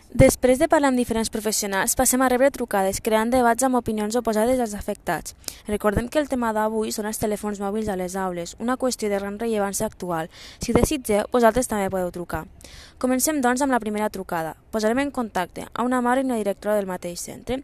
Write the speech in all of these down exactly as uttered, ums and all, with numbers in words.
Després de parlar amb diferents professionals, passem a rebre trucades, creant debats amb opinions oposades als afectats. Recordem que el tema d'avui són els telèfons mòbils a les aules, una qüestió de gran rellevància actual. Si desitgeu, vosaltres també podeu trucar. Comencem, doncs, amb la primera trucada. Posarem en contacte a una mare i una directora del mateix centre.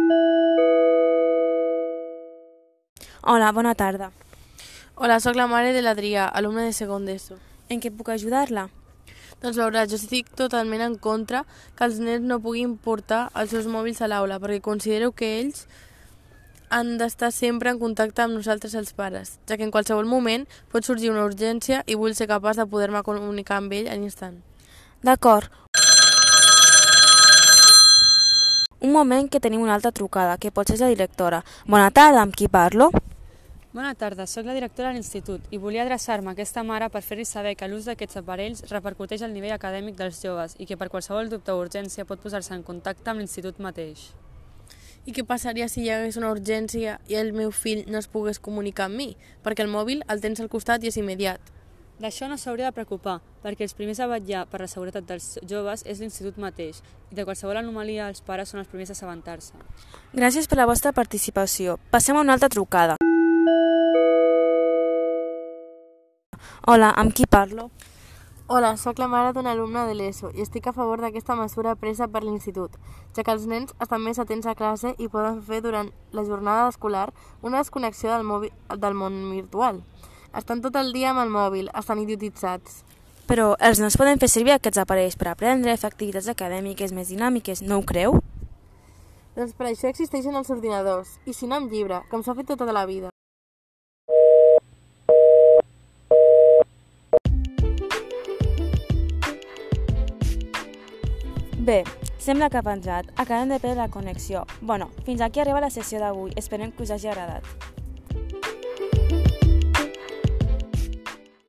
Hola, bona tarda. Hola, sóc la mare de l'Adrià, alumne de segon d'ESO. En què puc ajudar-la? Doncs veurà, jo estic totalment en contra que els nens no puguin portar els seus mòbils a l'aula, perquè considero que ells han d'estar sempre en contacte amb nosaltres els pares, ja que en qualsevol moment pot sorgir una urgència i vull ser capaç de poder-me comunicar amb ell a l'instant. D'acord. Un moment que tenim una altra trucada, que potser és la directora. Bona tarda, amb qui parlo? Bona tarda, sóc la directora de l'institut i volia adreçar-me a aquesta mare per fer-li saber que l'ús d'aquests aparells repercuteix al nivell acadèmic dels joves i que per qualsevol dubte o urgència pot posar-se en contacte amb l'institut mateix. I què passaria si hi hagués una urgència i el meu fill no es pogués comunicar amb mi? Perquè el mòbil el tens al costat i és immediat. D'això no s'hauria de preocupar, perquè els primers a vetllar per la seguretat dels joves és l'institut mateix i de qualsevol anomalia els pares són els primers a assabentar-se. Gràcies per la vostra participació. Passem a una altra trucada. Hola, amb qui parlo? Hola, sóc la mare d'un alumne de l'ESO i estic a favor d'aquesta mesura presa per l'institut, ja que els nens estan més atents a classe i poden fer durant la jornada escolar una desconnexió del, mòbil, del món virtual. Estan tot el dia amb el mòbil, estan idiotitzats. Però els nens poden fer servir aquests aparells per aprendre, fer activitats acadèmiques més dinàmiques, no ho creu? Doncs per això existeixen els ordinadors, i si no amb llibre, com s'ha fet tota la vida. Bé, sembla que ha penjat. Acabem de perdre la connexió. Bueno, fins aquí arriba la sessió d'avui. Esperem que us hagi agradat.